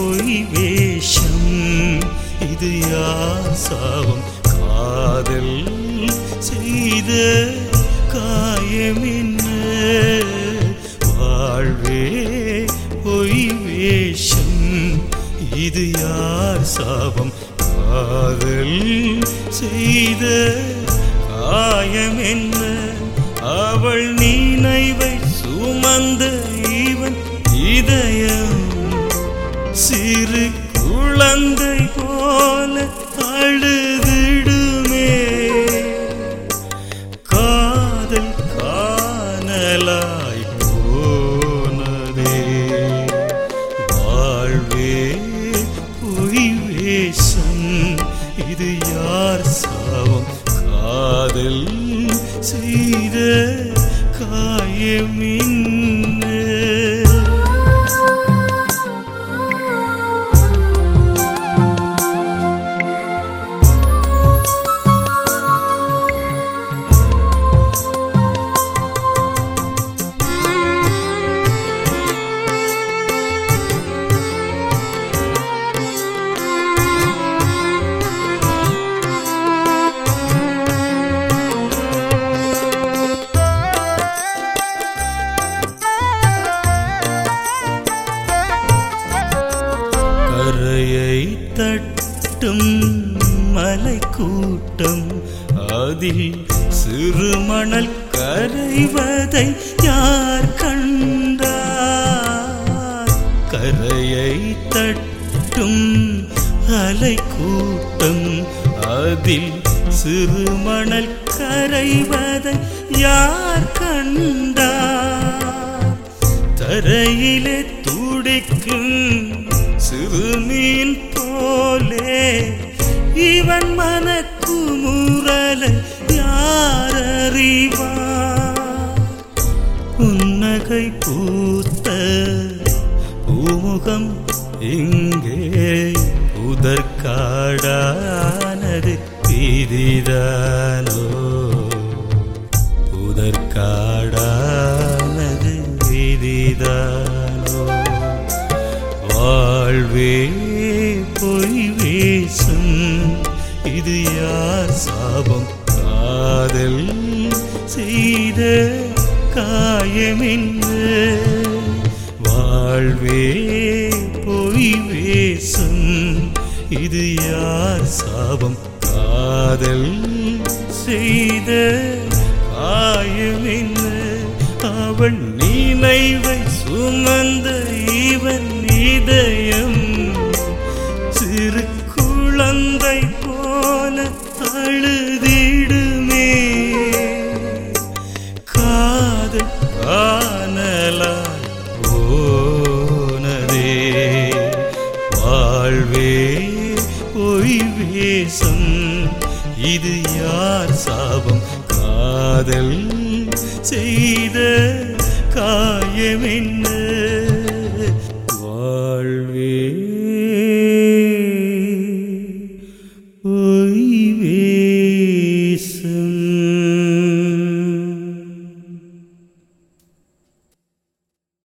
பொய் வேஷம் இது யார் சாபம் காதல் செய்த காயமென்ன வாழ்வே பொய் வேஷம் இது யார் சாபம் காதல் செய்த காயமென்ன அவள் நினைவை சுமந்த இவன் இதயம் சிறு குழந்தை போல அழுதிடுமே காதல் காணலாய் போனதே வாழ்வே பொய் வேஷம் இது யார் சாபம் காதல் செய்த காயமென்ன கரையை தட்டும் மலை கூட்டம் அதில் சிறு மணல் கரைவதை யார் கண்டார் கரையை தட்டும் அலை கூட்டம் அதில் சிறு மணல் கரைவதை யார் கண்டார் தரையிலே துடிக்கும் சிறுமீன் போலே இவன் மனக்குமுறலை யார் அறிவார் புன்னகை பூத்த பூமுகம் இங்கே புதற்காடானது விதிதானோ புதற்காடானது விதிதானோ வாழ்வே பொய் வேஷம் இது யார் சாபம் காதல் செய்த காயமென்ன வாழ்வே பொய் வேஷம் இது யார் சாபம் காதல் செய்த காயமென்ன அவள் நினைவை சுமந்த இவன் இதயம் சிறு குழந்தை போல அழுதிடுமே காதல் காணலாய் போனதே வாழ்வே பொய் வேஷம் இது யார் சாபம் காதல் செய்த காயமென்ன